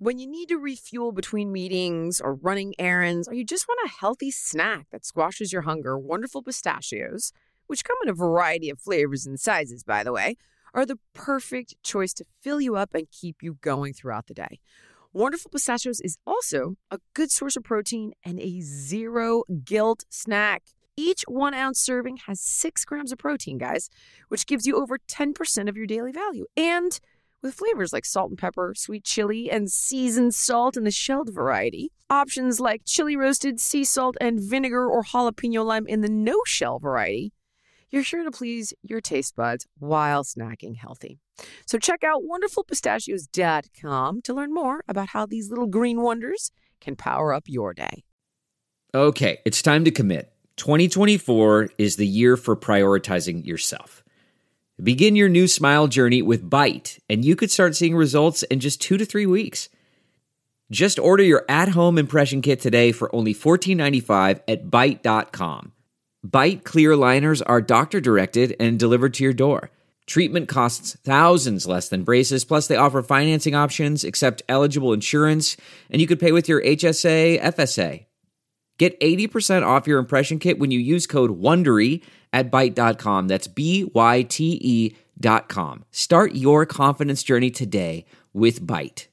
When you need to refuel between meetings or running errands, or you just want a healthy snack that squashes your hunger, Wonderful Pistachios, which come in a variety of flavors and sizes, by the way, are the perfect choice to fill you up and keep you going throughout the day. Wonderful Pistachios is also a good source of protein and a zero guilt snack. Each 1 ounce serving has 6 grams of protein, guys, which gives you over 10% of your daily value. And with flavors like salt and pepper, sweet chili, and seasoned salt in the shelled variety, options like chili roasted, sea salt, and vinegar or jalapeno lime in the no-shell variety, you're sure to please your taste buds while snacking healthy. So check out wonderfulpistachios.com to learn more about how these little green wonders can power up your day. Okay, it's time to commit. 2024 is the year for prioritizing yourself. Begin your new smile journey with Byte, and you could start seeing results in just 2 to 3 weeks. Just order your at-home impression kit today for only $14.95 at Byte.com. Byte clear liners are doctor-directed and delivered to your door. Treatment costs thousands less than braces, plus they offer financing options, accept eligible insurance, and you could pay with your HSA, FSA. Get 80% off your impression kit when you use code WONDERY at Byte.com. That's BYTE.com. Start your confidence journey today with Byte.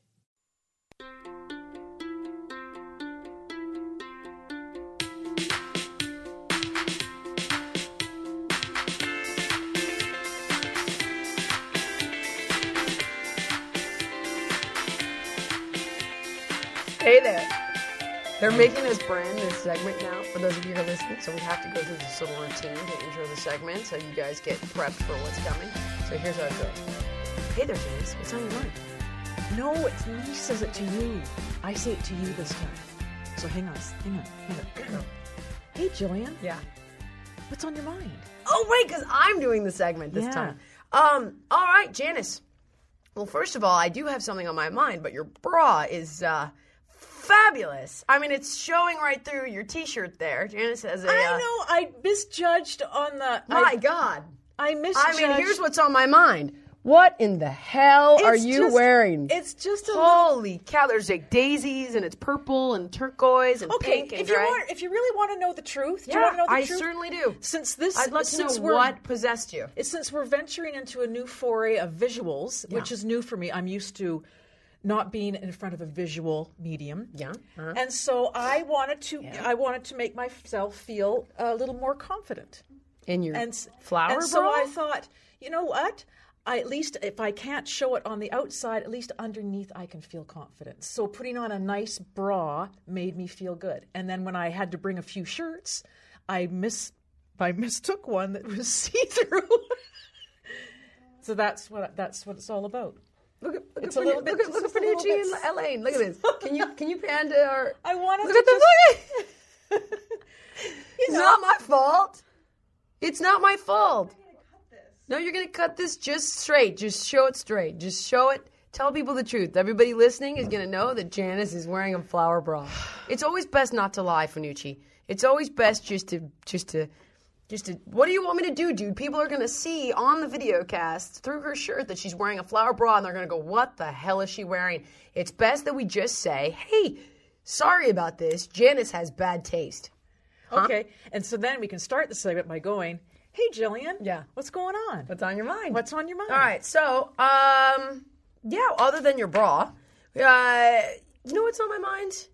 Hey there. They're making us brand this segment now, for those of you who are listening, so we have to go through this little routine to intro the segment so you guys get prepped for what's coming. So here's how it goes. Hey there, James. What's on your mind? No, it's me says it to you. I say it to you this time. So hang on. Hey, Jillian. Yeah. What's on your mind? Oh, right, because I'm doing the segment this time. All right, Janice. Well, first of all, I do have something on my mind, but your bra is, fabulous. I mean, it's showing right through your T-shirt there. Janice has a... I know. I misjudged on the... My God. I misjudged. I mean, here's what's on my mind. What in the hell are you wearing? It's just a Holy cow, there's like daisies, and it's purple and turquoise and pink and if you really want to know the truth, do you want to know the truth? I certainly do. I'd love to know what possessed you. Since we're venturing into a new foray of visuals, which is new for me, I'm used to not being in front of a visual medium. Yeah. Uh-huh. And so I wanted to make myself feel a little more confident. In your flower bra? So I thought, you know what? At least if I can't show it on the outside, at least underneath I can feel confident. So putting on a nice bra made me feel good. And then when I had to bring a few shirts, I mistook one that was see-through. So that's what it's all about. Look at Panucci and Elaine. Look at this. Can you pan to our? I wanted look to at the. It's not my fault. It's not my fault. No, you're gonna cut this just straight. Just show it straight. Just show it. Tell people the truth. Everybody listening is gonna know that Janice is wearing a flower bra. It's always best not to lie, Panucci. It's always best just to. What do you want me to do, dude? People are going to see on the video cast through her shirt that she's wearing a flower bra, and they're going to go, what the hell is she wearing? It's best that we just say, hey, sorry about this. Janice has bad taste. Huh? Okay, and so then we can start the segment by going, hey, Jillian. Yeah. What's going on? What's on your mind? What's on your mind? All right, so, other than your bra, you know what's on my mind?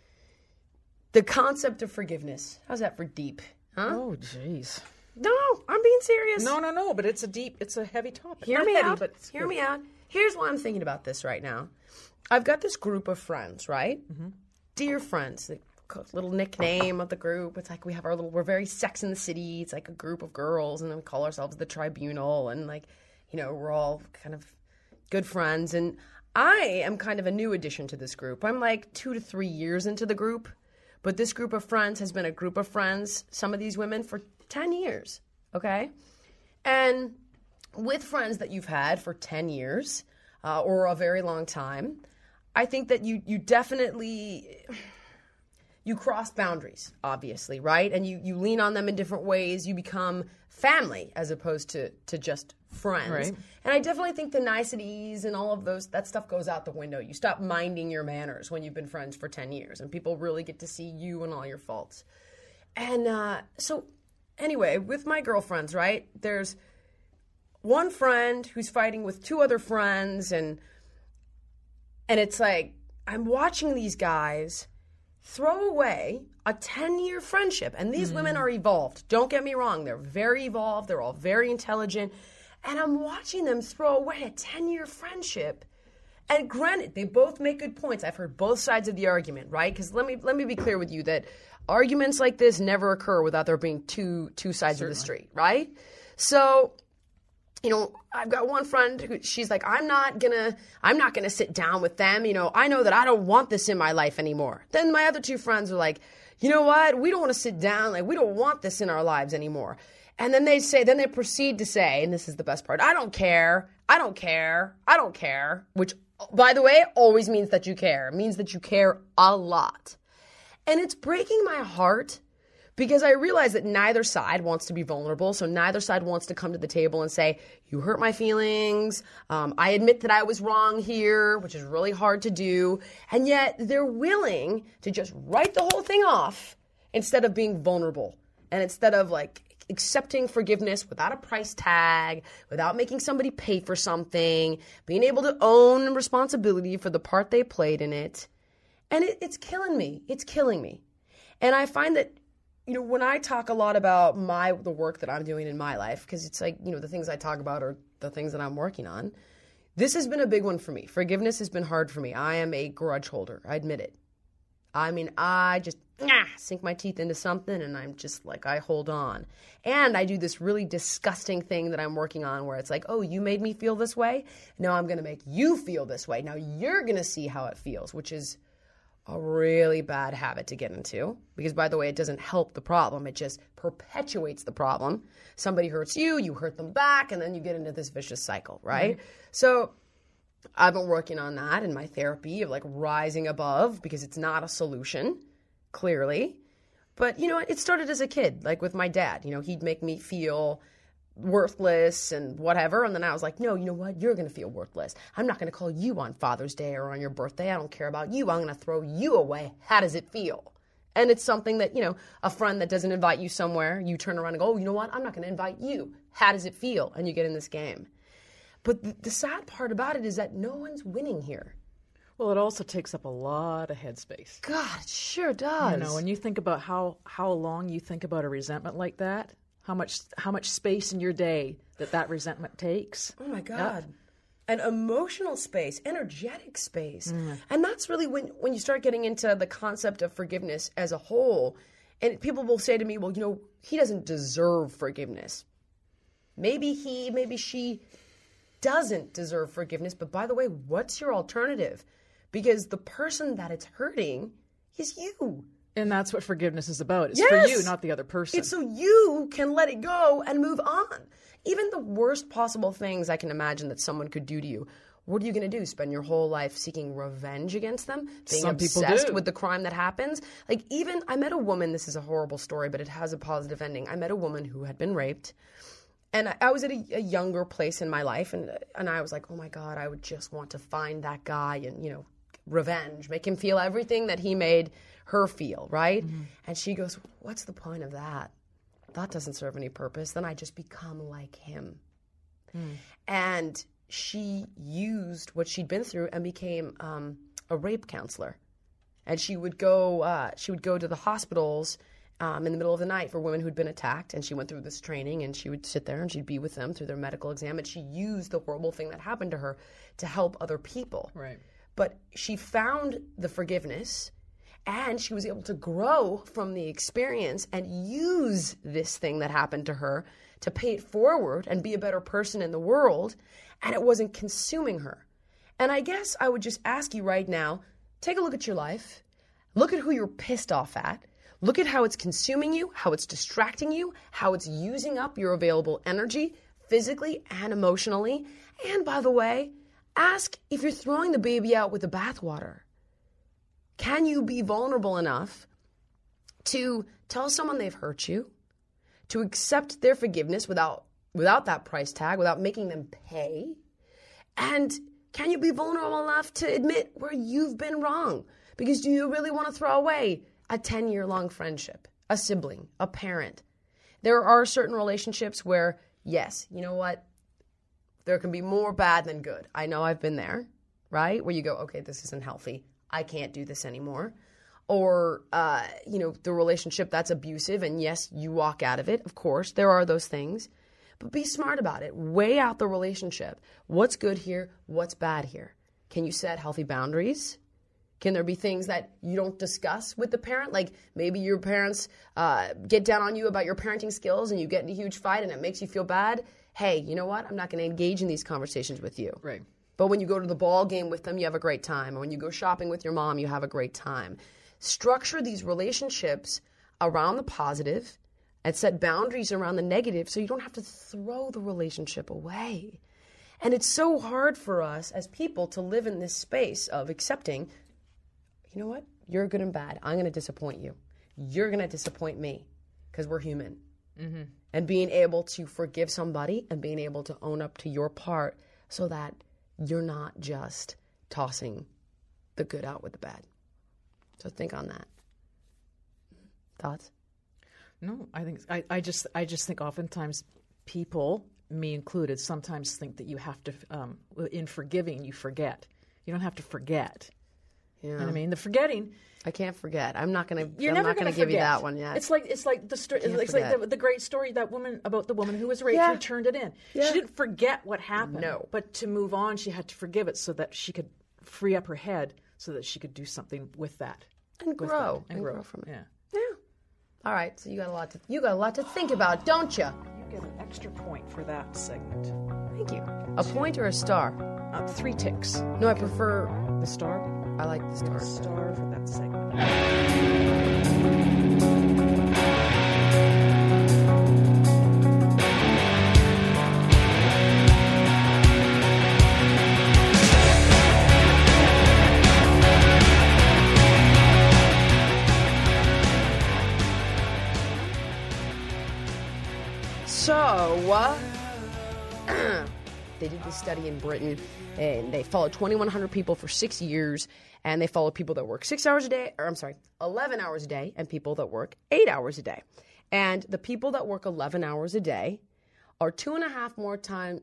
The concept of forgiveness. How's that for deep? Huh? Oh, jeez. No, I'm being serious. No, but it's a heavy topic. Hear me out. Here's why I'm thinking about this right now. I've got this group of friends, right? Mm-hmm. Dear friends. The little nickname of the group. It's like we're very Sex in the City. It's like a group of girls, and then we call ourselves the Tribunal, and we're all kind of good friends. And I am kind of a new addition to this group. I'm like 2 to 3 years into the group. But this group of friends has been a group of friends, some of these women, for 10 years, okay? And with friends that you've had for 10 years or a very long time, I think that you definitely you cross boundaries, obviously, right? And you lean on them in different ways. You become family as opposed to just friends. Right. And I definitely think the niceties and all of that stuff goes out the window. You stop minding your manners when you've been friends for 10 years and people really get to see you and all your faults. And so anyway, with my girlfriends, right, there's one friend who's fighting with two other friends and it's like I'm watching these guys throw away a 10-year friendship. And these women are evolved. Don't get me wrong. They're very evolved. They're all very intelligent. And I'm watching them throw away a 10-year friendship. And granted, they both make good points. I've heard both sides of the argument, right? Because let me be clear with you that arguments like this never occur without there being two sides of the street, right? So, you know, I've got one friend who she's like, I'm not gonna sit down with them. You know, I know that I don't want this in my life anymore. Then my other two friends are like, you know what? We don't want to sit down. Like, we don't want this in our lives anymore. And then they proceed to say, and this is the best part, I don't care, which, by the way, always means that you care. It means that you care a lot. And it's breaking my heart because I realize that neither side wants to be vulnerable. So neither side wants to come to the table and say, you hurt my feelings. I admit that I was wrong here, which is really hard to do. And yet they're willing to just write the whole thing off instead of being vulnerable. And instead of like accepting forgiveness without a price tag, without making somebody pay for something, being able to own responsibility for the part they played in it. And it's killing me. It's killing me. And I find that, you know, when I talk a lot about the work that I'm doing in my life, because it's like, you know, the things I talk about are the things that I'm working on. This has been a big one for me. Forgiveness has been hard for me. I am a grudge holder. I admit it. I mean, I just sink my teeth into something and I'm just like, I hold on. And I do this really disgusting thing that I'm working on where it's like, oh, you made me feel this way? Now I'm going to make you feel this way. Now you're going to see how it feels, which is a really bad habit to get into because, by the way, it doesn't help the problem. It just perpetuates the problem. Somebody hurts you, you hurt them back, and then you get into this vicious cycle, right? Mm-hmm. So I've been working on that in my therapy of like rising above because it's not a solution, clearly. But, you know, it started as a kid, like with my dad. You know, he'd make me feel worthless and whatever. And then I was like, no, you know what? You're going to feel worthless. I'm not going to call you on Father's Day or on your birthday. I don't care about you. I'm going to throw you away. How does it feel? And it's something that, you know, a friend that doesn't invite you somewhere, you turn around and go, oh, you know what? I'm not going to invite you. How does it feel? And you get in this game. But the sad part about it is that no one's winning here. Well, it also takes up a lot of headspace. God, it sure does. You know, when you think about how long you think about a resentment like that, how much space in your day that resentment takes. Oh, my God. Yep. And emotional space, energetic space. And that's really when you start getting into the concept of forgiveness as a whole. And people will say to me, well, you know, he doesn't deserve forgiveness. Maybe she doesn't deserve forgiveness. But by the way, what's your alternative? Because the person that it's hurting is you. And that's what forgiveness is about. It's yes. for you, not the other person. It's so you can let it go and move on. Even the worst possible things I can imagine that someone could do to you. What are you going to do? Spend your whole life seeking revenge against them? Being Some obsessed with the crime that happens? Like even, I met a woman, this is a horrible story, but it has a positive ending. I met a woman who had been raped. And I was at a younger place in my life. And I was like, oh my God, I would just want to find that guy and, you know, revenge. Make him feel everything that he made her feel, right? Mm-hmm. And she goes, what's the point of that? That doesn't serve any purpose. Then I just become like him. And she used what she'd been through and became a rape counselor. And she would go to the hospitals in the middle of the night for women who'd been attacked. And she went through this training and she would sit there and she'd be with them through their medical exam. And she used the horrible thing that happened to her to help other people. Right. But she found the forgiveness. And she was able to grow from the experience and use this thing that happened to her to pay it forward and be a better person in the world. And it wasn't consuming her. And I guess I would just ask you right now, take a look at your life. Look at who you're pissed off at. Look at how it's consuming you, how it's distracting you, how it's using up your available energy physically and emotionally. And by the way, ask if you're throwing the baby out with the bathwater. Can you be vulnerable enough to tell someone they've hurt you, to accept their forgiveness without that price tag, without making them pay? And can you be vulnerable enough to admit where you've been wrong? Because do you really want to throw away a 10-year-long friendship, a sibling, a parent? There are certain relationships where, yes, you know what? There can be more bad than good. I know I've been there, right? Where you go, okay, this isn't healthy. I can't do this anymore. Or, the relationship that's abusive, and yes, you walk out of it. Of course, there are those things. But be smart about it. Weigh out the relationship. What's good here? What's bad here? Can you set healthy boundaries? Can there be things that you don't discuss with the parent? Like maybe your parents get down on you about your parenting skills and you get in a huge fight and it makes you feel bad. Hey, you know what? I'm not going to engage in these conversations with you. Right. But when you go to the ball game with them, you have a great time. Or when you go shopping with your mom, you have a great time. Structure these relationships around the positive and set boundaries around the negative so you don't have to throw the relationship away. And it's so hard for us as people to live in this space of accepting, you know what? You're good and bad. I'm going to disappoint you. You're going to disappoint me because we're human. Mm-hmm. And being able to forgive somebody and being able to own up to your part so that you're not just tossing the good out with the bad. So think on that. Thoughts? No, I think I just think oftentimes people, me included, sometimes think that you have to in forgiving you forget. You don't have to forget. Yeah. You know what I mean? The forgetting. I can't forget. I'm not going to. You're never going to give you that one yet. It's like the great story the woman who was raped who turned it in. Yeah. She didn't forget what happened. No. But to move on, she had to forgive it so that she could free up her head so that she could do something with that. And grow. And grow from it. Yeah. Yeah. All right. So you got a lot to think about, don't you? You get an extra point for that segment. Thank you. A point or a star? 3 ticks. No, I prefer The star. I like the star. Star for that segment. So, they did this study in Britain, and they followed 2,100 people for 6 years, and they followed people that work 11 hours a day, and people that work 8 hours a day. And the people that work 11 hours a day are 2.5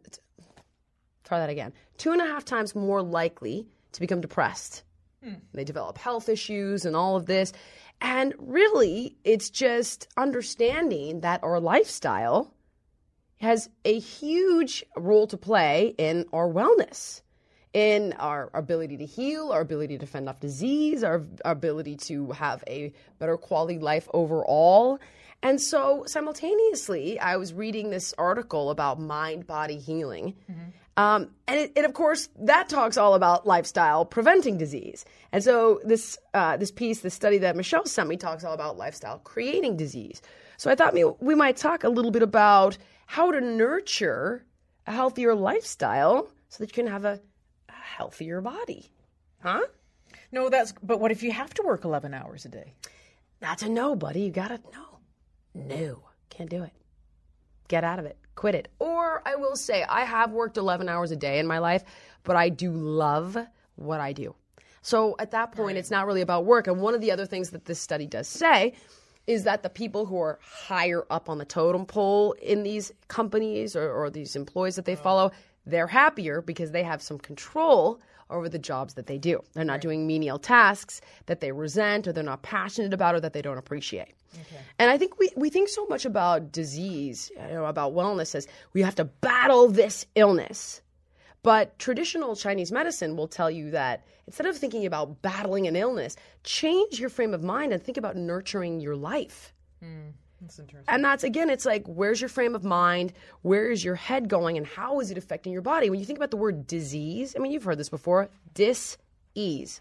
times more likely to become depressed. They develop health issues and all of this. And really, it's just understanding that our lifestyle has a huge role to play in our wellness, in our ability to heal, our ability to fend off disease, our ability to have a better quality life overall. And so simultaneously, I was reading this article about mind-body healing. And it, of course, that talks all about lifestyle preventing disease. And so this study that Michelle sent me talks all about lifestyle creating disease. So I thought we might talk a little bit about how to nurture a healthier lifestyle so that you can have a healthier body. Huh? No, but what if you have to work 11 hours a day? That's a no, buddy. You gotta no. Can't do it. Get out of it. Quit it. Or I will say, I have worked 11 hours a day in my life, but I do love what I do. So at that point, it's not really about work. And one of the other things that this study does say is that the people who are higher up on the totem pole in these companies or these employees that they follow, they're happier because they have some control over the jobs that they do. They're not doing menial tasks that they resent or they're not passionate about or that they don't appreciate. Okay. And I think we think so much about disease, about wellness as we have to battle this illness. But traditional Chinese medicine will tell you that instead of thinking about battling an illness, change your frame of mind and think about nurturing your life. That's interesting. And that's, again, it's like, where's your frame of mind? Where is your head going? And how is it affecting your body? When you think about the word disease, I mean, you've heard this before, dis-ease.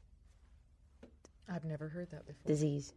I've never heard that before. Disease.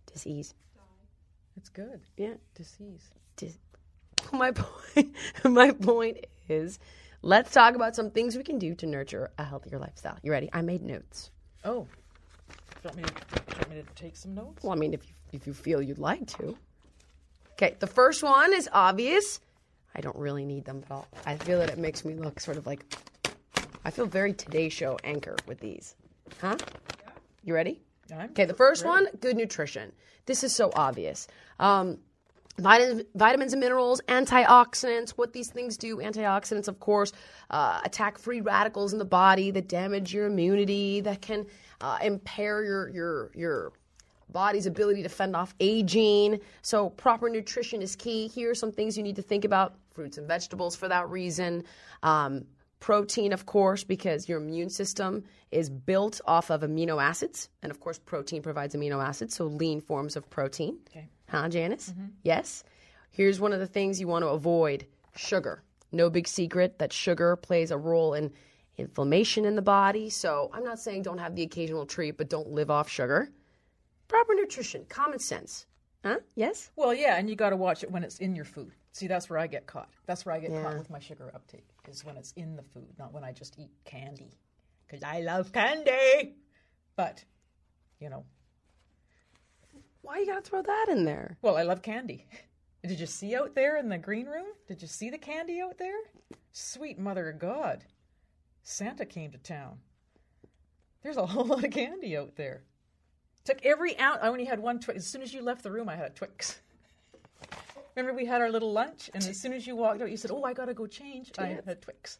It's good. Yeah. Disease. My point is, let's talk about some things we can do to nurture a healthier lifestyle. You ready? I made notes. Oh. Do you want me to want me to take some notes? Well, I mean, if you feel you'd like to. Okay, the first one is obvious. I don't really need them, but I feel that it makes me look sort of like, I feel very Today Show anchor with these. Huh? Yeah. You ready? Okay, the first one, good nutrition. This is so obvious. Vitamins and minerals, antioxidants, what these things do. Antioxidants, of course, attack free radicals in the body that damage your immunity, that can impair your body's ability to fend off aging. So proper nutrition is key. Here are some things you need to think about. Fruits and vegetables for that reason. Protein, of course, because your immune system is built off of amino acids. And, of course, protein provides amino acids, so lean forms of protein. Okay. Huh, Janice? Mm-hmm. Yes? Here's one of the things you want to avoid. Sugar. No big secret that sugar plays a role in inflammation in the body. So I'm not saying don't have the occasional treat, but don't live off sugar. Proper nutrition. Common sense. Huh? Yes? Well, yeah, and you got to watch it when it's in your food. See, that's where I get caught. That's where I get caught with my sugar uptake, is when it's in the food, not when I just eat candy. Because I love candy. But, you know. Why you got to throw that in there? Well, I love candy. Did you see out there in the green room? Did you see the candy out there? Sweet mother of God. Santa came to town. There's a whole lot of candy out there. Took every ounce. I only had one Twix. As soon as you left the room, I had a Twix. Remember we had our little lunch, and as soon as you walked out, you said, "Oh, I gotta go change." I had a Twix.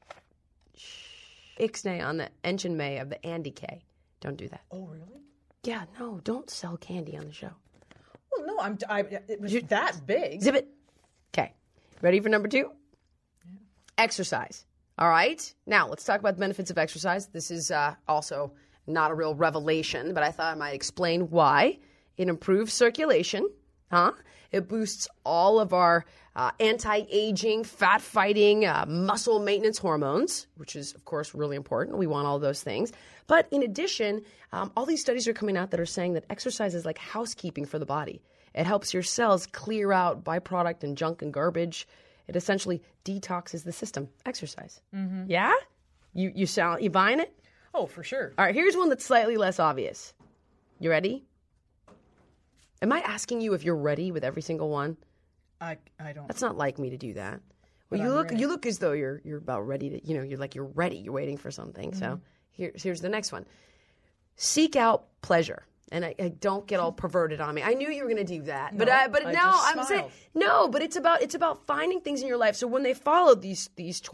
Ixnay on the engine may of the Andy K. Don't do that. Oh, really? Yeah, no, don't sell candy on the show. Well, no, it was that big. Exhibit. Okay, ready for number 2? Yeah. Exercise. All right. Now let's talk about the benefits of exercise. This is also not a real revelation, but I thought I might explain why. It improves circulation. It boosts all of our anti-aging, fat-fighting, muscle maintenance hormones, which is, of course, really important. We want all those things. But in addition, all these studies are coming out that are saying that exercise is like housekeeping for the body. It helps your cells clear out byproduct and junk and garbage. It essentially detoxes the system. Exercise. Mm-hmm. Yeah? You buying it? Oh, for sure. All right, here's one that's slightly less obvious. You ready? Am I asking you if you're ready with every single one? I don't. That's not like me to do that. Well, But you look as though you're about ready to, you're ready. You're waiting for something. Mm-hmm. So here's the next one. Seek out pleasure. And I don't get all perverted on me. I knew you were going to do that, but now I'm saying no. But it's about finding things in your life. So when they followed these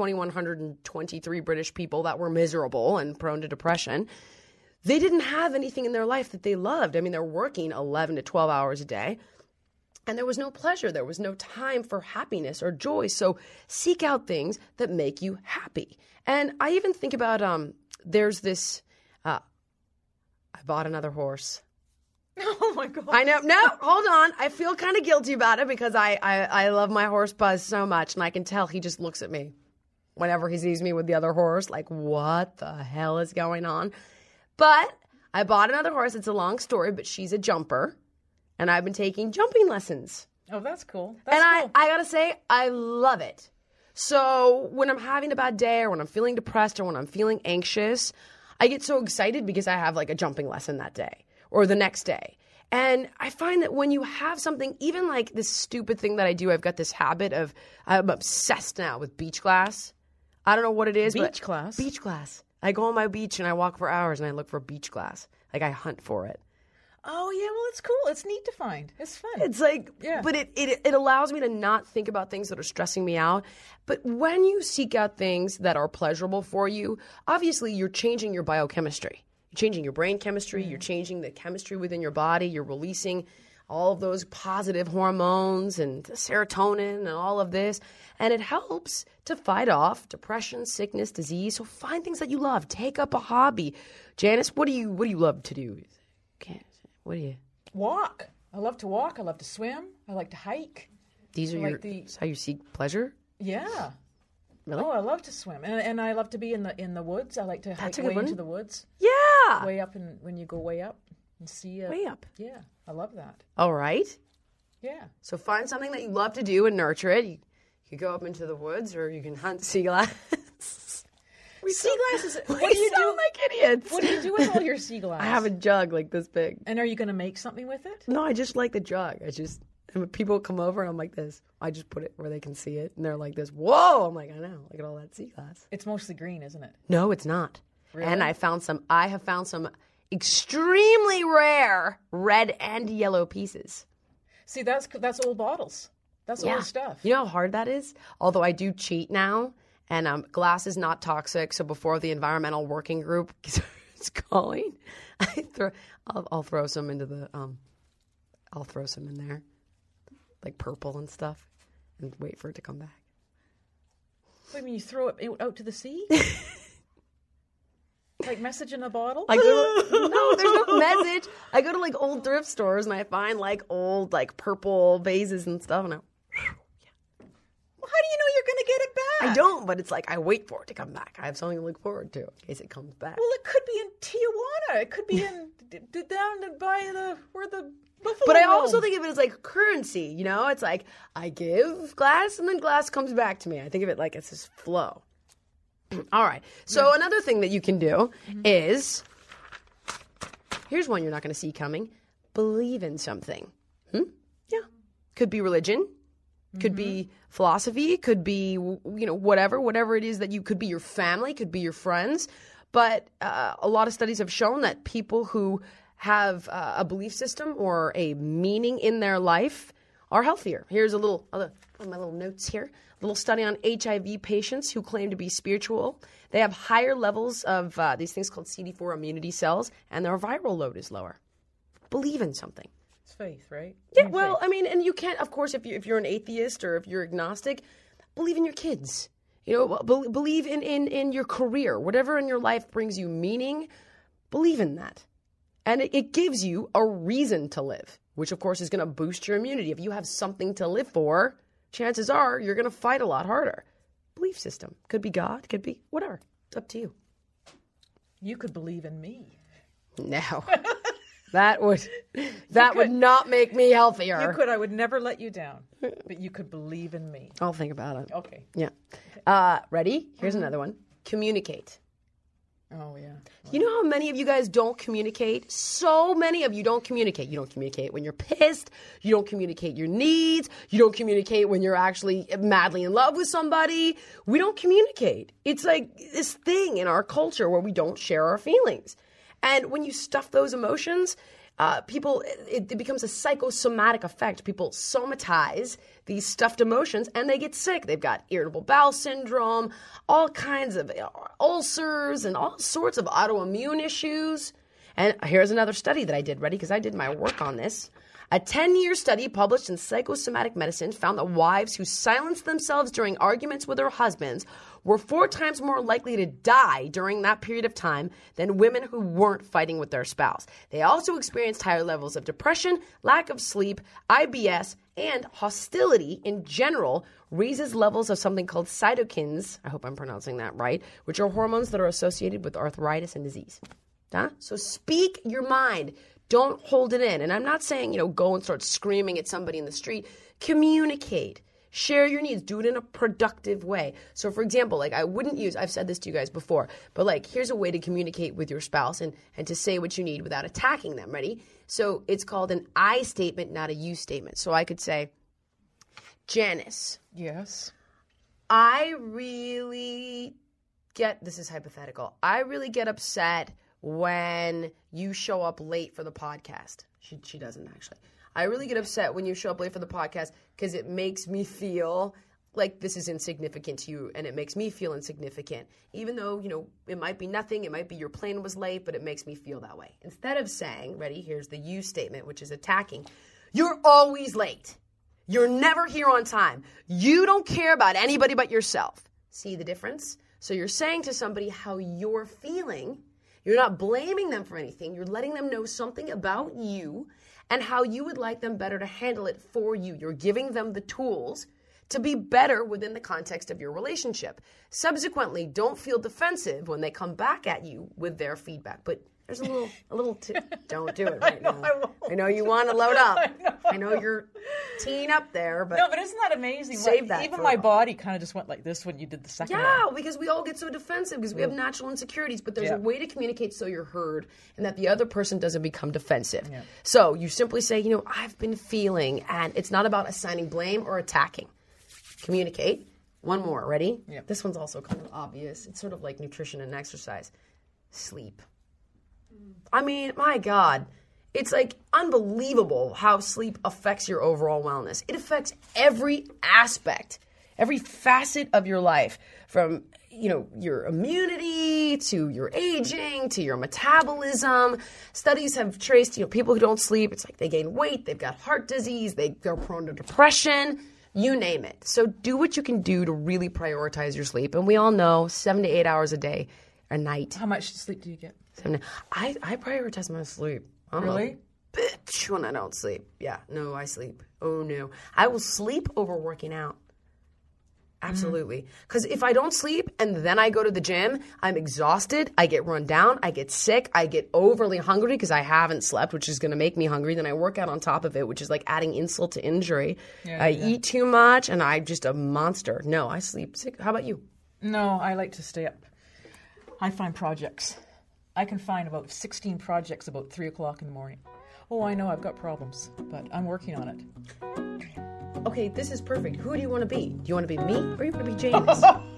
2,123 British people that were miserable and prone to depression, they didn't have anything in their life that they loved. I mean, they're working 11 to 12 hours a day, and there was no pleasure. There was no time for happiness or joy. So seek out things that make you happy. And I even think about there's this. I bought another horse. Oh my God. I know. No, hold on. I feel kind of guilty about it because I love my horse Buzz so much, and I can tell he just looks at me whenever he sees me with the other horse like, what the hell is going on? But I bought another horse. It's a long story, but she's a jumper, and I've been taking jumping lessons. Oh, that's cool. I got to say, I love it. So when I'm having a bad day or when I'm feeling depressed or when I'm feeling anxious, I get so excited because I have like a jumping lesson that day or the next day. And I find that when you have something, even like this stupid thing that I do, I've got this habit of, I'm obsessed now with beach class. I don't know what it is. Beach class? Beach class. I go on my beach and I walk for hours and I look for beach class. Like I hunt for it. Oh, yeah, well, it's cool. It's neat to find. It's fun. It's like, yeah. But it allows me to not think about things that are stressing me out. But when you seek out things that are pleasurable for you, obviously you're changing your biochemistry. You're changing your brain chemistry. You're changing the chemistry within your body. You're releasing all of those positive hormones and serotonin and all of this. And it helps to fight off depression, sickness, disease. So find things that you love. Take up a hobby. Janice, what do you love to do? What do you? Walk. I love to walk. I love to swim. I like to hike. These are how you seek pleasure? Yeah. Really? Oh, I love to swim, and I love to be in the woods. I like to hike way into the woods. Yeah. Way up, and when you go way up and see. Way up. Yeah, I love that. All right. Yeah. So find something that you love to do and nurture it. You could go up into the woods, or you can hunt sea glass. Sea glasses. What We do you sound do? like idiots. What do you do with all your sea glass? I have a jug like this big. And are you going to make something with it? No, I just like the jug. And when people come over and I'm like this, I just put it where they can see it. And they're like this, whoa. I'm like, I know. Look at all that sea glass. It's mostly green, isn't it? No, it's not. Really? And I have found some extremely rare red and yellow pieces. See, that's old bottles. That's old stuff. You know how hard that is? Although I do cheat now, and glass is not toxic. So before the environmental working group is calling, I'll throw some into the I'll throw some in there, like purple and stuff, and wait for it to come back. What do you mean, you throw it out to the sea? Like message in a bottle? No, there's no message. I go to like old thrift stores and I find like old like purple vases and stuff, and Well, how do you know you're going to get it back? I don't, but it's like I wait for it to come back. I have something to look forward to in case it comes back. Well, it could be in Tijuana. It could be in down by where the buffalo. But I also roam. think of it as like currency, you know? It's like I give glass and then glass comes back to me. I think of it like it's this flow. All right. So another thing that you can do is, here's one you're not going to see coming. Believe in something. Yeah. Could be religion. Could be philosophy. Could be, whatever it is that you could be your family, could be your friends. But a lot of studies have shown that people who have a belief system or a meaning in their life are healthier. Here's my little notes here. A little study on HIV patients who claim to be spiritual. They have higher levels of these things called CD4 immunity cells, and their viral load is lower. Believe in something. It's faith, right? Yeah, well, I mean, and you can't, of course, if you're an atheist or if you're agnostic, believe in your kids. Believe in your career. Whatever in your life brings you meaning, believe in that. And it gives you a reason to live, which, of course, is going to boost your immunity. If you have something to live for, chances are you're going to fight a lot harder. Belief system. Could be God, could be whatever. It's up to you. You could believe in me. No. That would not make me healthier. You could. I would never let you down. But you could believe in me. I'll think about it. Okay. Yeah. Ready? Here's another one. Communicate. Oh, yeah. You know how many of you guys don't communicate? So many of you don't communicate. You don't communicate when you're pissed. You don't communicate your needs. You don't communicate when you're actually madly in love with somebody. We don't communicate. It's like this thing in our culture where we don't share our feelings. And when you stuff those emotions, it becomes a psychosomatic effect. People somatize these stuffed emotions and they get sick. They've got irritable bowel syndrome, all kinds of ulcers and all sorts of autoimmune issues. And here's another study that I did, ready? Because I did my work on this. A 10-year study published in Psychosomatic Medicine found that wives who silenced themselves during arguments with their husbands were 4 times more likely to die during that period of time than women who weren't fighting with their spouse. They also experienced higher levels of depression, lack of sleep, IBS, and hostility in general raises levels of something called cytokines, I hope I'm pronouncing that right, which are hormones that are associated with arthritis and disease. So speak your mind. Don't hold it in. And I'm not saying, go and start screaming at somebody in the street. Communicate. Share your needs. Do it in a productive way. So, for example, I've said this to you guys before, but here's a way to communicate with your spouse and to say what you need without attacking them. Ready? So it's called an I statement, not a you statement. So I could say, Janice. Yes. This is hypothetical. I really get upset when you show up late for the podcast. She doesn't actually. I really get upset when you show up late for the podcast because it makes me feel like this is insignificant to you, and it makes me feel insignificant. Even though, it might be nothing, it might be your plane was late, but it makes me feel that way. Instead of saying, ready, here's the you statement, which is attacking. You're always late. You're never here on time. You don't care about anybody but yourself. See the difference? So you're saying to somebody how you're feeling. You're not blaming them for anything. You're letting them know something about you and how you would like them better to handle it for you. You're giving them the tools to be better within the context of your relationship. Subsequently, don't feel defensive when they come back at you with their feedback. But there's a little don't do it right now. I know you want to load up. I know you're teen up there, but No, but isn't that amazing? Save that Even for my a- body kind of just went like this when you did the second yeah, one. because we all get so defensive because we have natural insecurities, but there's Yeah. a way to communicate so you're heard and that the other person doesn't become defensive. So you simply say, I've been feeling, and it's not about assigning blame or attacking. Communicate. One more, ready? Yep. This one's also kind of obvious. It's sort of like nutrition and exercise. Sleep. I mean, my God. It's like unbelievable how sleep affects your overall wellness. It affects every aspect, every facet of your life, from your immunity to your aging to your metabolism. Studies have traced people who don't sleep. It's like they gain weight, they've got heart disease, they're prone to depression. You name it. So do what you can do to really prioritize your sleep. And we all know 7 to 8 hours a day, a night. How much sleep do you get? I prioritize my sleep. I'm Really? a bitch when I don't sleep. Yeah, no, I sleep. Oh, no. I will sleep over working out. Absolutely. Because if I don't sleep and then I go to the gym, I'm exhausted, I get run down, I get sick, I get overly hungry because I haven't slept, which is going to make me hungry. Then I work out on top of it, which is like adding insult to injury. I eat too much and I'm just a monster. No, I sleep sick. How about you? No, I like to stay up. I find projects. I can find about 16 projects about 3 o'clock in the morning. Oh, I know I've got problems, but I'm working on it. Okay, this is perfect. Who do you want to be? Do you want to be me or you want to be James?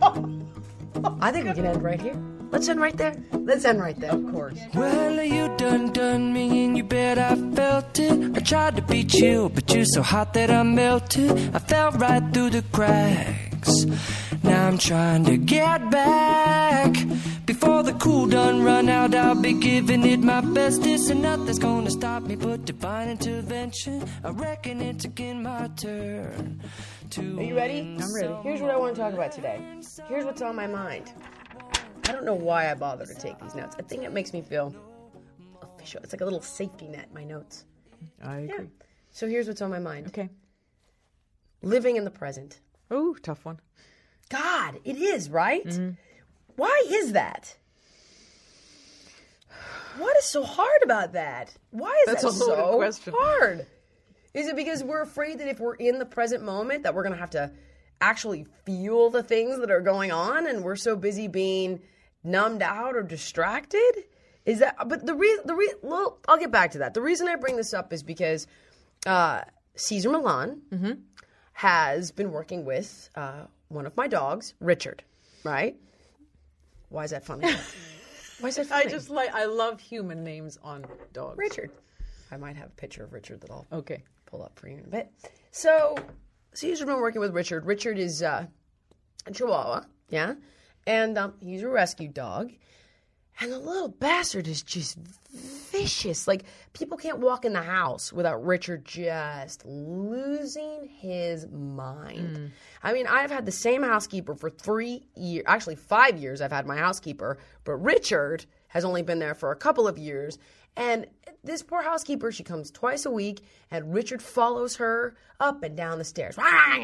I think we can end right here. Let's end right there. Let's end right there. Of course. Well, you done me, and you bet I felt it. I tried to be chill, but you're so hot that I melted. I fell right through the cracks. Now I'm trying to get back. Before the cool done run out, I'll be giving it my bestest, and nothing's gonna stop me but divine intervention. I reckon it's again my turn. Are you ready? I'm ready. Here's what I want to talk about today. Here's what's on my mind. I don't know why I bother to take these notes. I think it makes me feel official. It's like a little safety net, my notes. I agree. So here's what's on my mind. Okay. Living in the present. Oh, tough one. God, it is, right? Why is that? What is so hard about that? Why is That's that a loaded so question. hard? Is it because we're afraid that if we're in the present moment that we're going to have to actually feel the things that are going on and we're so busy being numbed out or distracted? Is that, but well, I'll get back to that. The reason I bring this up is because Cesar Millan has been working with one of my dogs, Richard, right? Why is that funny? Why is that funny? I love human names on dogs. Richard. I might have a picture of Richard that I'll Okay. pull up for you in a bit. So, Cesar's been working with Richard. Richard is a Chihuahua, yeah? And he's a rescue dog. And the little bastard is just vicious. Like, people can't walk in the house without Richard just losing his mind. I mean, I've had the same housekeeper for 3 years. Actually, 5 years I've had my housekeeper. But Richard has only been there for a couple of years. And this poor housekeeper, she comes twice a week, and Richard follows her up and down the stairs.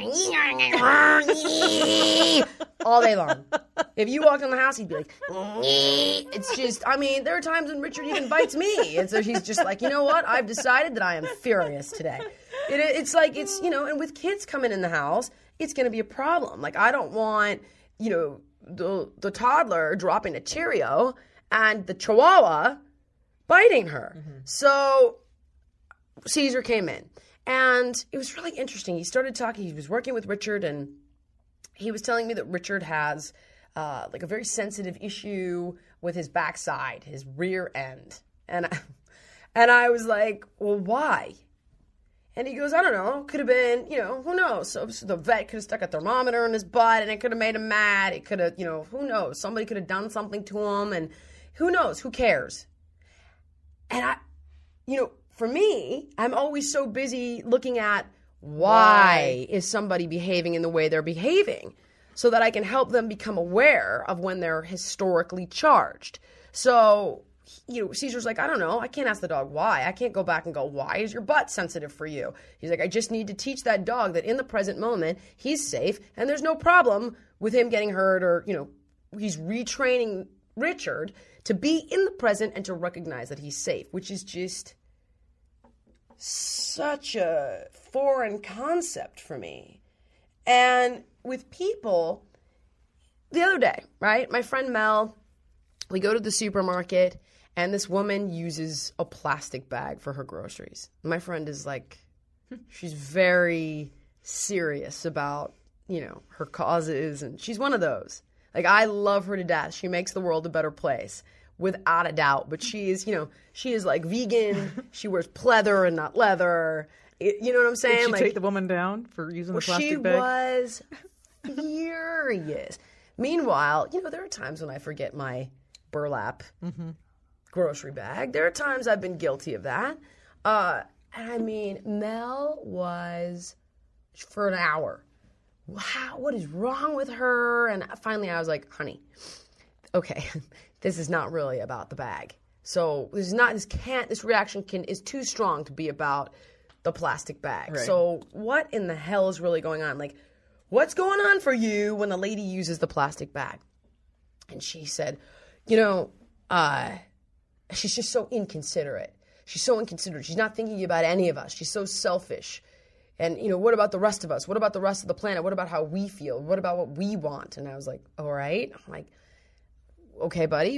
All day long. If you walked in the house, he'd be like, it's just, I mean, there are times when Richard even bites me. And so he's just like, you know what? I've decided that I am furious today. It's like, it's, and with kids coming in the house, it's going to be a problem. Like, I don't want, the toddler dropping a Cheerio and the Chihuahua biting her. So Cesar came in, and it was really interesting. He started talking. He was working with Richard, and he was telling me that Richard has like a very sensitive issue with his backside, his rear end. And I was like, well, why? And he goes, I don't know. Could have been, who knows? So the vet could have stuck a thermometer in his butt, and it could have made him mad. It could have, who knows? Somebody could have done something to him, and who knows? Who cares? And for me, I'm always so busy looking at why is somebody behaving in the way they're behaving so that I can help them become aware of when they're historically charged. So, Cesar's like, I don't know. I can't ask the dog why. I can't go back and go, why is your butt sensitive for you? He's like, I just need to teach that dog that in the present moment, he's safe and there's no problem with him getting hurt or, he's retraining Richard to be in the present and to recognize that he's safe, which is just such a foreign concept for me. And with people, the other day, right, my friend Mel, we go to the supermarket, and this woman uses a plastic bag for her groceries. My friend is like, she's very serious about, her causes, and she's one of those. Like, I love her to death. She makes the world a better place, without a doubt. But she is, she is like vegan. She wears pleather and not leather. You know what I'm saying? Did she take the woman down for using the plastic bag? She was furious. Meanwhile, there are times when I forget my burlap grocery bag. There are times I've been guilty of that. Mel was, for an hour, what is wrong with her? And finally I was like, honey, okay, this is not really about the bag. So this reaction is too strong to be about the plastic bag. Right. So what in the hell is really going on? Like, what's going on for you when a lady uses the plastic bag? And she said, she's just so inconsiderate. She's so inconsiderate. She's not thinking about any of us. She's so selfish. And, what about the rest of us? What about the rest of the planet? What about how we feel? What about what we want? And I was like, all right. I'm like, okay, buddy,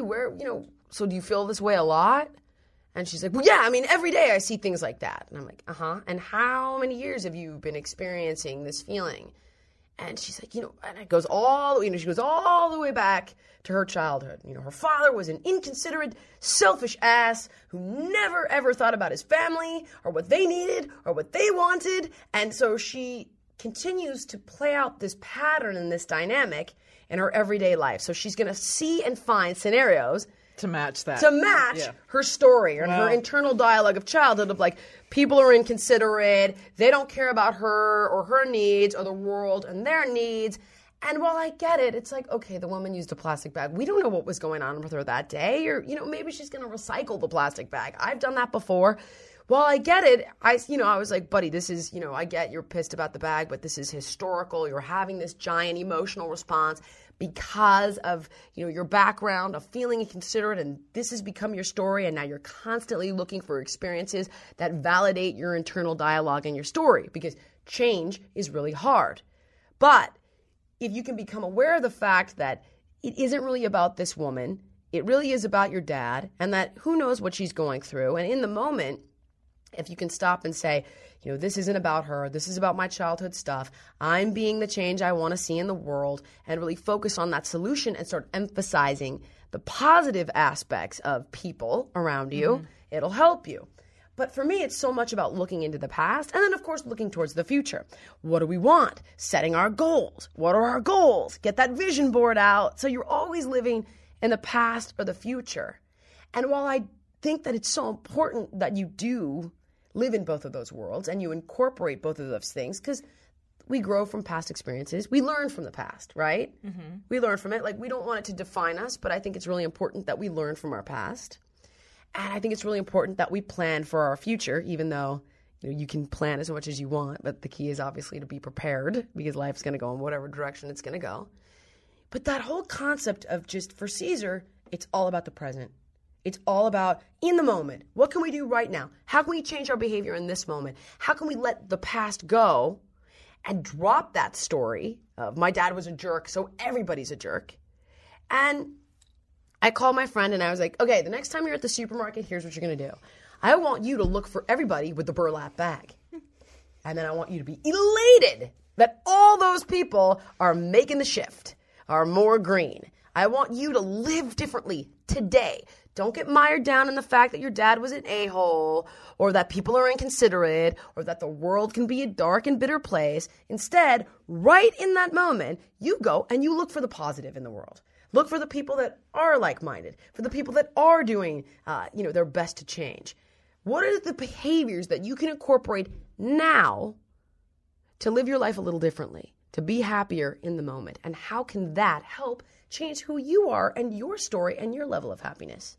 so do you feel this way a lot? And she's like, well, yeah, every day I see things like that. And I'm like, uh-huh. And how many years have you been experiencing this feeling? And she's like, and it goes she goes all the way back to her childhood. Her father was an inconsiderate, selfish ass who never, ever thought about his family or what they needed or what they wanted. And so she continues to play out this pattern and this dynamic in her everyday life. So she's going to see and find scenarios to match that. Her story or her internal dialogue of childhood of like, people are inconsiderate, they don't care about her or her needs or the world and their needs. And while I get it, it's like, okay, the woman used a plastic bag. We don't know what was going on with her that day. Or, maybe she's going to recycle the plastic bag. I've done that before. While I get it, I was like, buddy, this is, I get you're pissed about the bag, but this is historical. You're having this giant emotional response because of, your background of feeling inconsiderate, and this has become your story, and now you're constantly looking for experiences that validate your internal dialogue and your story, because change is really hard. But if you can become aware of the fact that it isn't really about this woman, it really is about your dad, and that who knows what she's going through, and in the moment, if you can stop and say, this isn't about her, this is about my childhood stuff, I'm being the change I want to see in the world, and really focus on that solution and start emphasizing the positive aspects of people around you, it'll help you. But for me, it's so much about looking into the past and then, of course, looking towards the future. What do we want? Setting our goals. What are our goals? Get that vision board out. So you're always living in the past or the future. And while I think that it's so important that you do live in both of those worlds and you incorporate both of those things, because we grow from past experiences. We learn from the past, right? Mm-hmm. We learn from it. Like, we don't want it to define us, but I think it's really important that we learn from our past. And I think it's really important that we plan for our future, even though you can plan as much as you want, but the key is obviously to be prepared, because life's going to go in whatever direction it's going to go. But that whole concept of just, for Caesar, it's all about the present. It's all about in the moment. What can we do right now? How can we change our behavior in this moment? How can we let the past go and drop that story of my dad was a jerk, so everybody's a jerk? And I called my friend and I was like, okay, the next time you're at the supermarket, here's what you're going to do. I want you to look for everybody with the burlap bag. And then I want you to be elated that all those people are making the shift, are more green. I want you to live differently today. Don't get mired down in the fact that your dad was an a-hole, or that people are inconsiderate, or that the world can be a dark and bitter place. Instead, right in that moment, you go and you look for the positive in the world. Look for the people that are like-minded, for the people that are doing, their best to change. What are the behaviors that you can incorporate now to live your life a little differently, to be happier in the moment? And how can that help change who you are and your story and your level of happiness?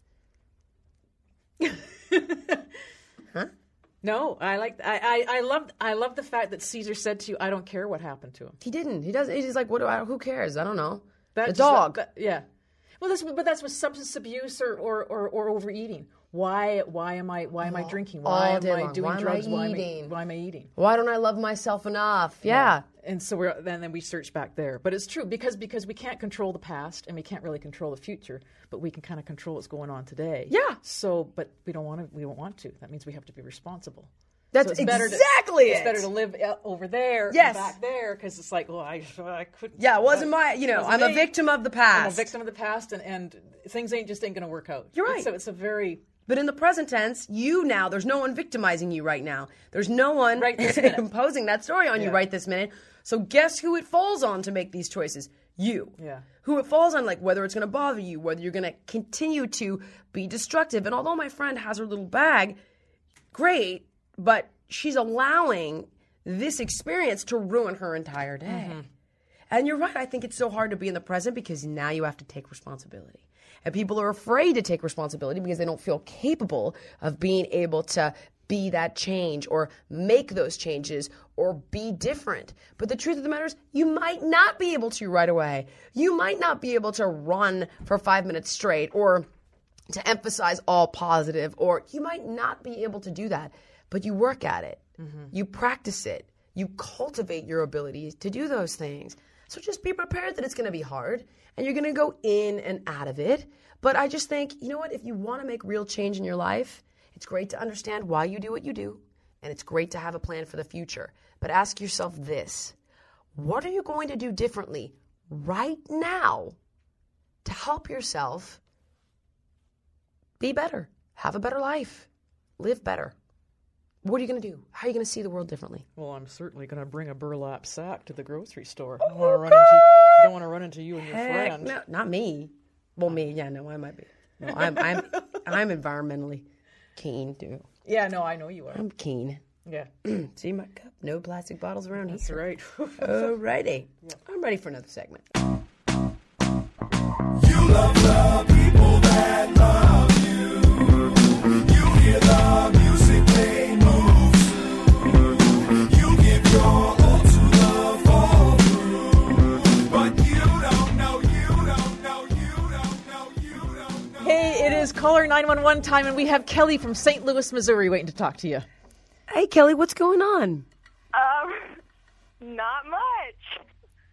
Huh? No, I love the fact that Caesar said to you, "I don't care what happened to him." He didn't. He doesn't. He's like, who cares? I don't know. The That's dog. Yeah. Well, that's with substance abuse or overeating. Why am I drinking? Why all am day I long. doing Why am I drugs? eating? Why am I eating? Why don't I love myself enough? Yeah. And so then we search back there. But it's true because we can't control the past and we can't really control the future, but we can kind of control what's going on today. Yeah. So, but we don't want to. That means we have to be responsible. That's So it's better exactly It's it. better to live over there Yes. and back there because it's like, well, I couldn't. Yeah, it wasn't I'm a victim of the past. I'm a victim of the past, and things ain't going to work out. You're right. So it's a very... But in the present tense, there's no one victimizing you right now. There's no one Right this minute. imposing that story on you right this minute. So guess who it falls on to make these choices? You. Yeah. Who it falls on, like whether it's going to bother you, whether you're going to continue to be destructive. And although my friend has her little bag, great, but she's allowing this experience to ruin her entire day. Mm-hmm. And you're right. I think it's so hard to be in the present because now you have to take responsibility. And people are afraid to take responsibility because they don't feel capable of being able to be that change or make those changes or be different. But the truth of the matter is you might not be able to right away. You might not be able to run for 5 minutes straight or to emphasize all positive, or you might not be able to do that. But you work at it. You practice it. You cultivate your ability to do those things. So just be prepared that it's going to be hard and you're going to go in and out of it. But I just think, you know what, if you want to make real change in your life, it's great to understand why you do what you do, and it's great to have a plan for the future. But ask yourself this: what are you going to do differently right now to help yourself be better, have a better life, live better? What are you going to do? How are you going to see the world differently? Well, I'm certainly going to bring a burlap sack to the grocery store. Oh, I don't want to run into you and your friend. No, not me. Well, me, yeah, no, I might be. No, I'm environmentally keen too. Yeah, no, I know you are. I'm keen. Yeah. See my cup? No plastic bottles around That's here. right. Alrighty. I'm ready for another segment. You love the people that love you. You hear the music they move to. You give your all to the fall through. But you don't know. Hey, it is caller 911 time, and we have Kelly from St. Louis, Missouri, waiting to talk to you. Hey, Kelly, what's going on? Not much.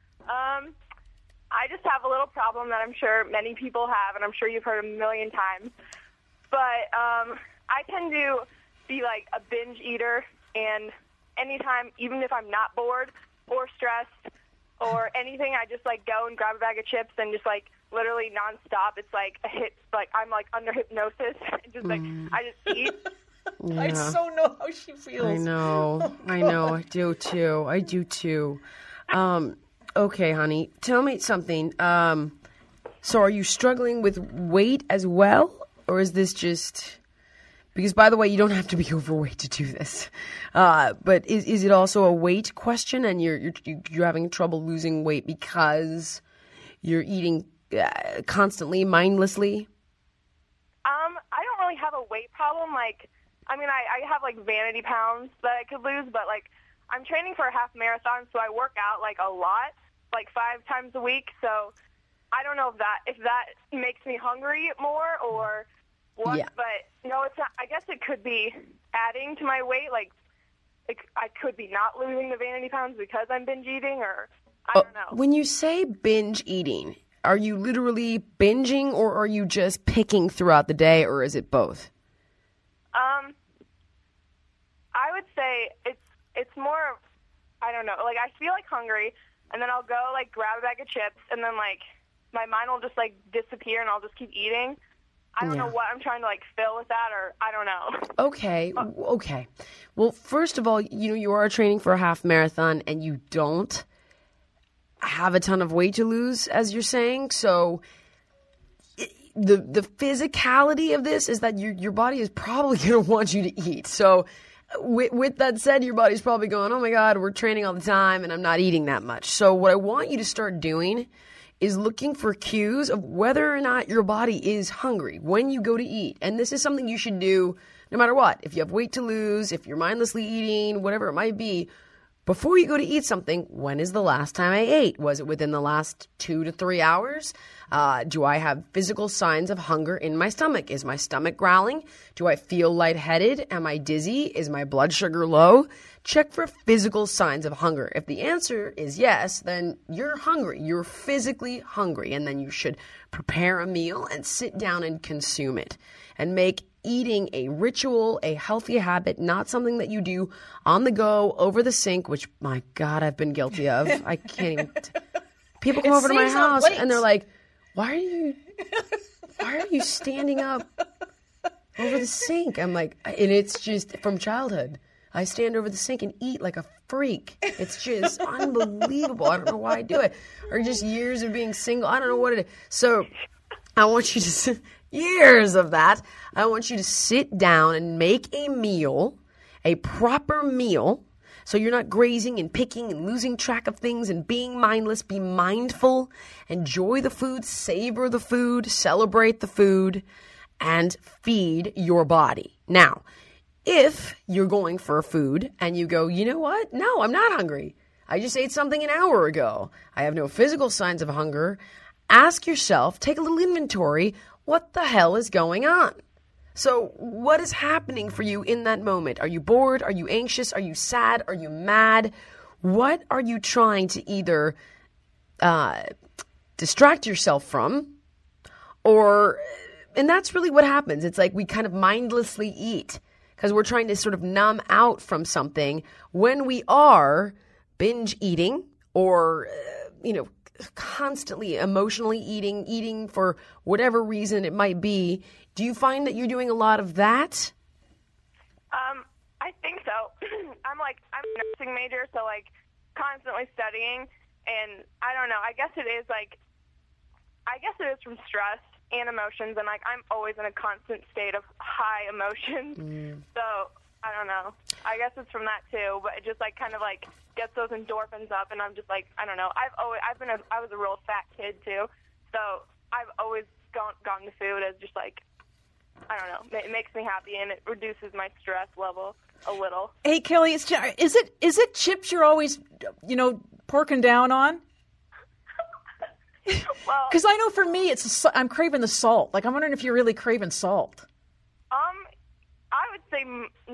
I just have a little problem that I'm sure many people have, and I'm sure you've heard a million times. But I tend to be like a binge eater, and anytime, even if I'm not bored or stressed or anything, I just like go and grab a bag of chips and just like literally nonstop. It's like a hit, like I'm like under hypnosis. Just like I just eat. Yeah. I so know how she feels. I know. I do too. Okay, honey, tell me something. So are you struggling with weight as well? Or is this just... Because, by the way, you don't have to be overweight to do this. But is it also a weight question and you're having trouble losing weight because you're eating constantly, mindlessly? I don't really have a weight problem. Like, I mean, I have like vanity pounds that I could lose, but like I'm training for a half marathon, so I work out like a lot, like 5 times a week. So I don't know if that makes me hungry more or what. Yeah. But no, it's not. I guess it could be adding to my weight. Like I could be not losing the vanity pounds because I'm binge eating, or I don't know. When you say binge eating, are you literally binging or are you just picking throughout the day, or is it both? I would say it's more, I don't know, like I feel like hungry, and then I'll go like grab a bag of chips, and then like my mind will just like disappear, and I'll just keep eating. I don't know what I'm trying to like fill with that, or I don't know. Okay. Well, first of all, you are training for a half marathon, and you don't have a ton of weight to lose, as you're saying. So the physicality of this is that your body is probably going to want you to eat. So with that said, your body's probably going, oh my God, we're training all the time and I'm not eating that much. So what I want you to start doing is looking for cues of whether or not your body is hungry when you go to eat. And this is something you should do no matter what. If you have weight to lose, if you're mindlessly eating, whatever it might be, before you go to eat something, when is the last time I ate? Was it within the last 2 to 3 hours? Do I have physical signs of hunger in my stomach? Is my stomach growling? Do I feel lightheaded? Am I dizzy? Is my blood sugar low? Check for physical signs of hunger. If the answer is yes, then you're hungry. You're physically hungry. And then you should prepare a meal and sit down and consume it. And make eating a ritual, a healthy habit, not something that you do on the go, over the sink, which, my God, I've been guilty of. I can't even... People come over to my house and they're like, why are you standing up over the sink? I'm like, and it's just from childhood. I stand over the sink and eat like a freak. It's just unbelievable. I don't know why I do it. Or just years of being single. I don't know what it is. So I want you to... years of that. I want you to sit down and make a meal, a proper meal, so you're not grazing and picking and losing track of things and being mindless. Be mindful, enjoy the food, savor the food, celebrate the food, and feed your body. Now, if you're going for food and you go, you know what? No, I'm not hungry. I just ate something an hour ago. I have no physical signs of hunger. Ask yourself, take a little inventory. What the hell is going on? So what is happening for you in that moment? Are you bored? Are you anxious? Are you sad? Are you mad? What are you trying to either distract yourself from? And that's really what happens. It's like we kind of mindlessly eat because we're trying to sort of numb out from something when we are binge eating or, constantly emotionally eating for whatever reason it might be. Do you find that you're doing a lot of that? I think so. I'm a nursing major, so constantly studying, and I don't know. I guess it is from stress and emotions, and I'm always in a constant state of high emotions. So I don't know. I guess it's from that too, but it just kind of gets those endorphins up, and I'm just I don't know. I was a real fat kid too, so I've always gotten to food as just I don't know. It makes me happy and it reduces my stress level a little. Hey Kelly, is it chips you're always porking down on? Well, because I know for me I'm craving the salt. I'm wondering if you're really craving salt. I would say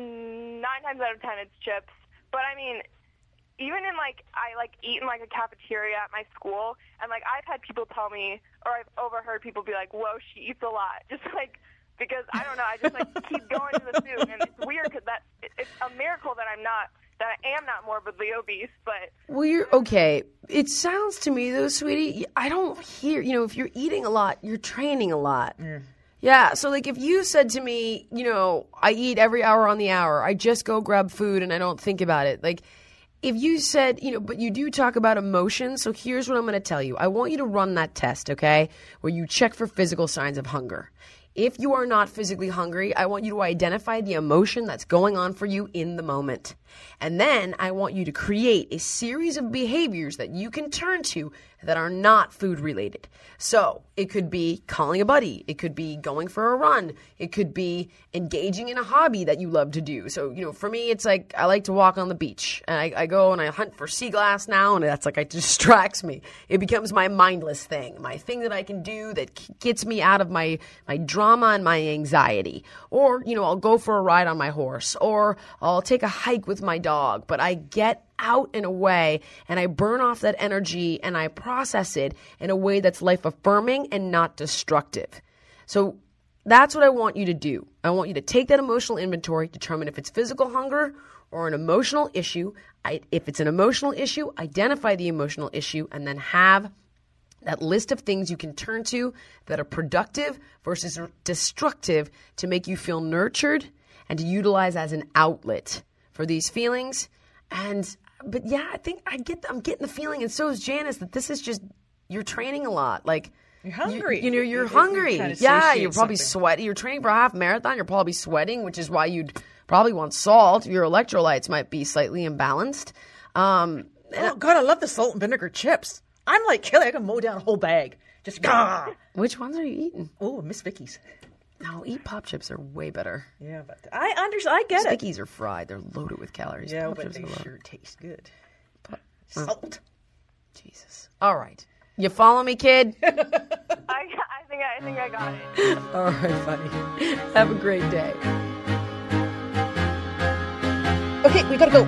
9 times out of 10 it's chips. But I mean, even in I eat in a cafeteria at my school, and I've had people tell me, or I've overheard people be like, "Whoa, she eats a lot," just because I don't know, I just keep going to the food, and it's weird because it's a miracle that I am not morbidly obese. But well, you're okay. It sounds to me though, sweetie, I don't hear. If you're eating a lot, you're training a lot. Yeah, so if you said to me, I eat every hour on the hour, I just go grab food and I don't think about it. If you said, but you do talk about emotions, so here's what I'm going to tell you. I want you to run that test, okay, where you check for physical signs of hunger. If you are not physically hungry, I want you to identify the emotion that's going on for you in the moment. And then I want you to create a series of behaviors that you can turn to that are not food related. So it could be calling a buddy. It could be going for a run. It could be engaging in a hobby that you love to do. So, for me, it's I like to walk on the beach. And I go and I hunt for sea glass now, and that's it distracts me. It becomes my mindless thing, my thing that I can do that gets me out of my drama and my anxiety. Or, I'll go for a ride on my horse, or I'll take a hike with my dog, but I get out and away and I burn off that energy and I process it in a way that's life affirming and not destructive. So that's what I want you to do. I want you to take that emotional inventory, determine if it's physical hunger or an emotional issue. If it's an emotional issue, identify the emotional issue and then have that list of things you can turn to that are productive versus destructive to make you feel nurtured and to utilize as an outlet for these feelings. But yeah, I think I'm getting the feeling, and so is Janice, that this is just, you're training a lot. You're hungry. You're hungry. Yeah, you're probably sweaty. You're training for a half marathon. You're probably sweating, which is why you'd probably want salt. Your electrolytes might be slightly imbalanced. Oh God, I love the salt and vinegar chips. I'm like Kelly. I can mow down a whole bag. Just Which ones are you eating? Oh, Miss Vicky's. No, eat pop chips are way better. Yeah, but I get it. Stickies are fried. They're loaded with calories. Yeah, Pop but chips they are low. sure taste good. Salt. Jesus. All right. You follow me, kid? I think I got it. All right, buddy. Have a great day. Okay, we gotta go.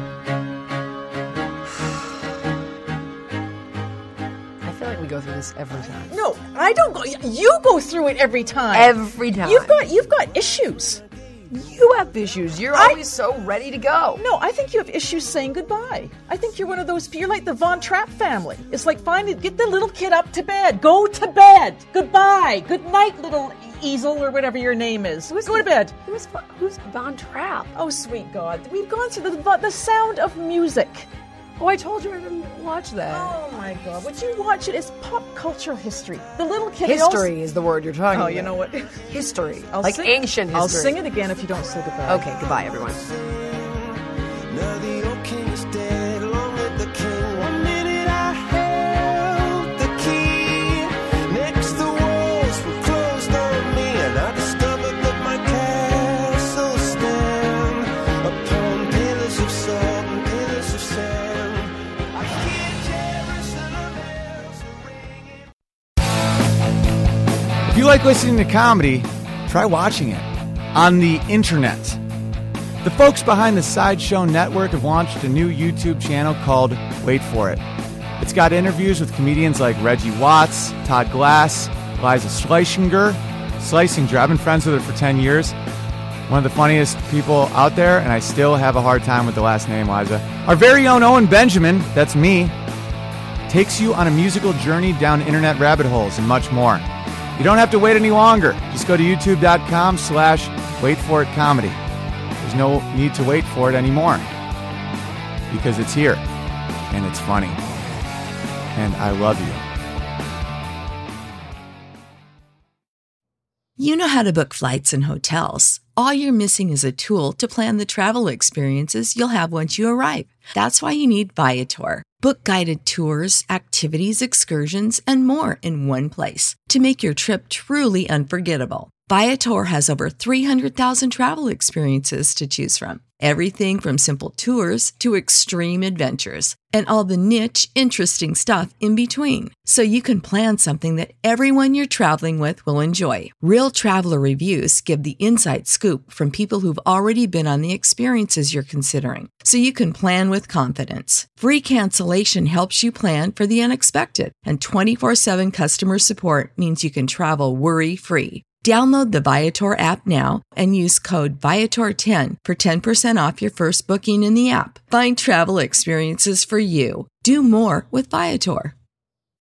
I feel like we go through this every time. No, I don't go. You go through it every time. Every time. You've got issues. You have issues. You're always so ready to go. No, I think you have issues saying goodbye. I think you're one of those. You're like the Von Trapp family. It's like get the little kid up to bed. Go to bed. Goodbye. Good night, little Easel or whatever your name is. Go to bed. Who's Von Trapp? Oh, sweet God. We've gone through the Sound of Music. Oh, I told you I didn't watch that. Oh, my God. Would you watch it? It's pop cultural history. The little kid... History is the word you're talking about. Oh, you know what? History. I'll like sing- ancient history. I'll sing it again if you don't say goodbye. Okay, goodbye, everyone. Now the old king is dead, along with the king. 1 minute I held the key. Next the walls were closed on me, and I discovered that my castle stand upon pillars of salt and pillars of sand. I hear Jerusalem bells ringing. If you like listening to comedy, try watching it on the internet. The folks behind the Sideshow Network have launched a new YouTube channel called Wait For It. It's got interviews with comedians like Reggie Watts, Todd Glass, Liza Schlesinger. I've been friends with her for 10 years. One of the funniest people out there, and I still have a hard time with the last name, Liza. Our very own Owen Benjamin, that's me, takes you on a musical journey down internet rabbit holes and much more. You don't have to wait any longer. Just go to youtube.com/waitforitcomedy. There's no need to wait for it anymore because it's here and it's funny. And I love you. You know how to book flights and hotels. All you're missing is a tool to plan the travel experiences you'll have once you arrive. That's why you need Viator. Book guided tours, activities, excursions, and more in one place to make your trip truly unforgettable. Viator has over 300,000 travel experiences to choose from. Everything from simple tours to extreme adventures and all the niche, interesting stuff in between. So you can plan something that everyone you're traveling with will enjoy. Real traveler reviews give the inside scoop from people who've already been on the experiences you're considering. So you can plan with confidence. Free cancellation helps you plan for the unexpected. And 24/7 customer support means you can travel worry-free. Download the Viator app now and use code Viator10 for 10% off your first booking in the app. Find travel experiences for you. Do more with Viator.